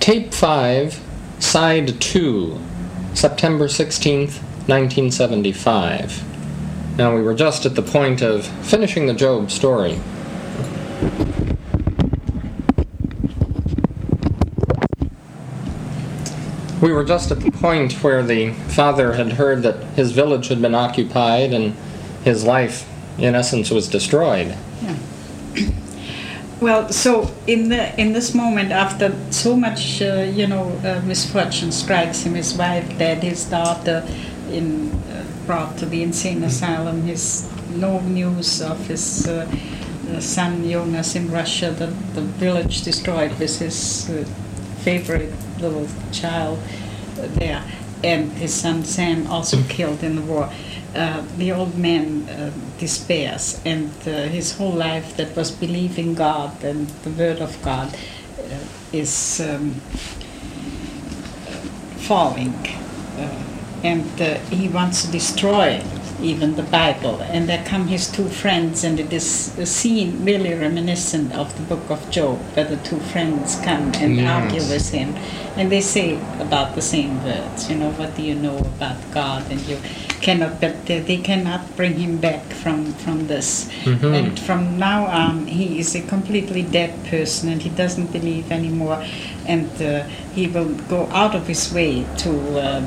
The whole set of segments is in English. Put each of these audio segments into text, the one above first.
Tape 5, Side 2, September 16th, 1975. Now, we were just at the point of finishing the Job story. We were just at the point where the father had heard that his village had been occupied and his life, in essence, was destroyed. Yeah. Well, so in this moment, after so much, misfortune strikes him, his wife dead, his daughter brought to the insane asylum, no news of his son Jonas in Russia, the village destroyed with his favorite little child there, and his son Sam also killed in the war. The old man despairs, and his whole life that was believing God and the Word of God is falling, and he wants to destroy even the Bible. And there come his two friends, and it is a scene really reminiscent of the book of Job, where the two friends come and argue with him, and they say about the same words, what do you know about God, and you cannot, but they cannot bring him back from this. Mm-hmm. And from now on, he is a completely dead person, and he doesn't believe anymore, and he will go out of his way to,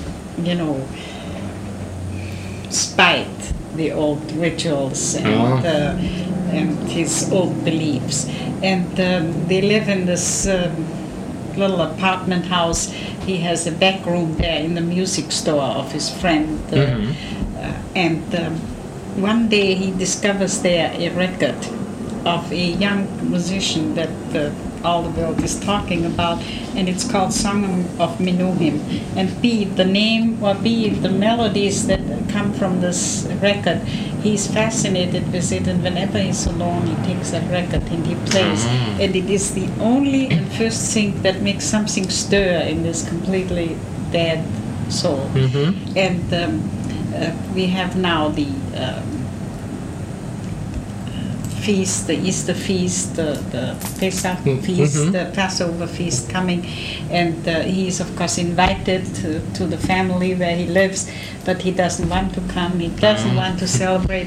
spite the old rituals and his old beliefs. And they live in this little apartment house. He has a back room there in the music store of his friend. And one day he discovers there a record of a young musician that all the world is talking about, and it's called Song of Menuhin. And be it the name or be it the melodies that come from this record, he's fascinated with it, and whenever he's alone, he takes that record and he plays. And it is the only and first thing that makes something stir in this completely dead soul. Mm-hmm. And we have now the feast, the Easter feast, the Pesach feast, the Passover feast coming, and he is of course invited to the family where he lives, but he doesn't want to come, he doesn't want to celebrate.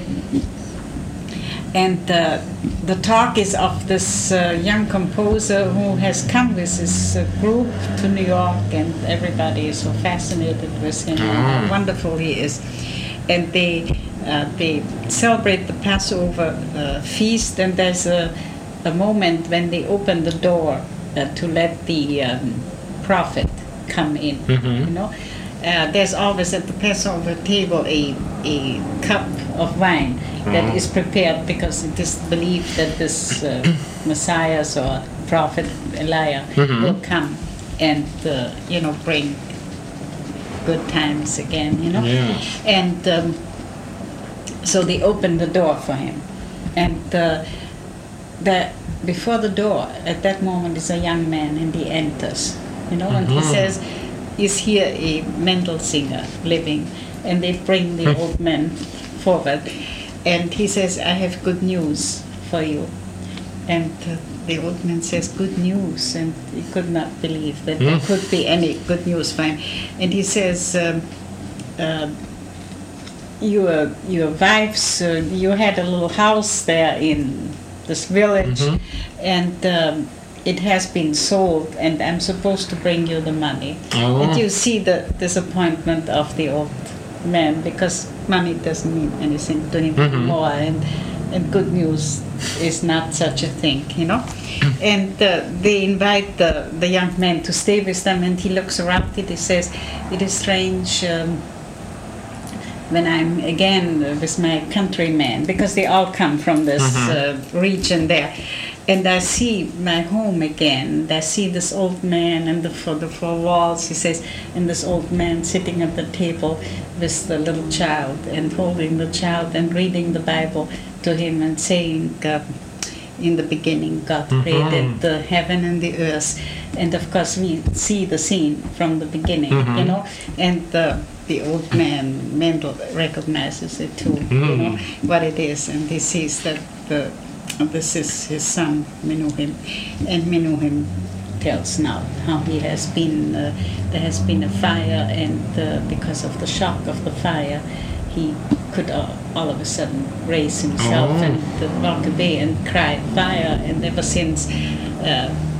And the talk is of this young composer who has come with his group to New York, and everybody is so fascinated with him, and how wonderful he is. And they celebrate the Passover feast, and there's a moment when they open the door to let the prophet come in. There's always at the Passover table a cup of wine that is prepared, because it is believed that this Messiah or prophet Elijah will come and bring good times again, and so they open the door for him, and before the door at that moment is a young man, and he enters, and he says, is here a Mendel singer living? And they bring the old man forward, and he says, I have good news for you. And the old man says, good news, and he could not believe that there could be any good news for him. And he says, your wives, you had a little house there in this village, and it has been sold, and I'm supposed to bring you the money. And you see the disappointment of the old man, because money doesn't mean anything to him anymore, and good news is not such a thing, And they invite the young man to stay with them, and he looks around it. He says, it is strange when I'm again with my countrymen, because they all come from this region there, and I see my home again, and I see this old man and the four walls, he says, and this old man sitting at the table with the little child, and holding the child and reading the Bible to him, and saying, in the beginning God created the heaven and the earth. And of course we see the scene from the beginning, and the old man, Mendel, recognizes it too, what it is, and he sees that this is his son, Menuhin, and Menuhin details now. How he has been, there has been a fire, and because of the shock of the fire, he could all of a sudden raise himself and walk away and cry fire. And ever since,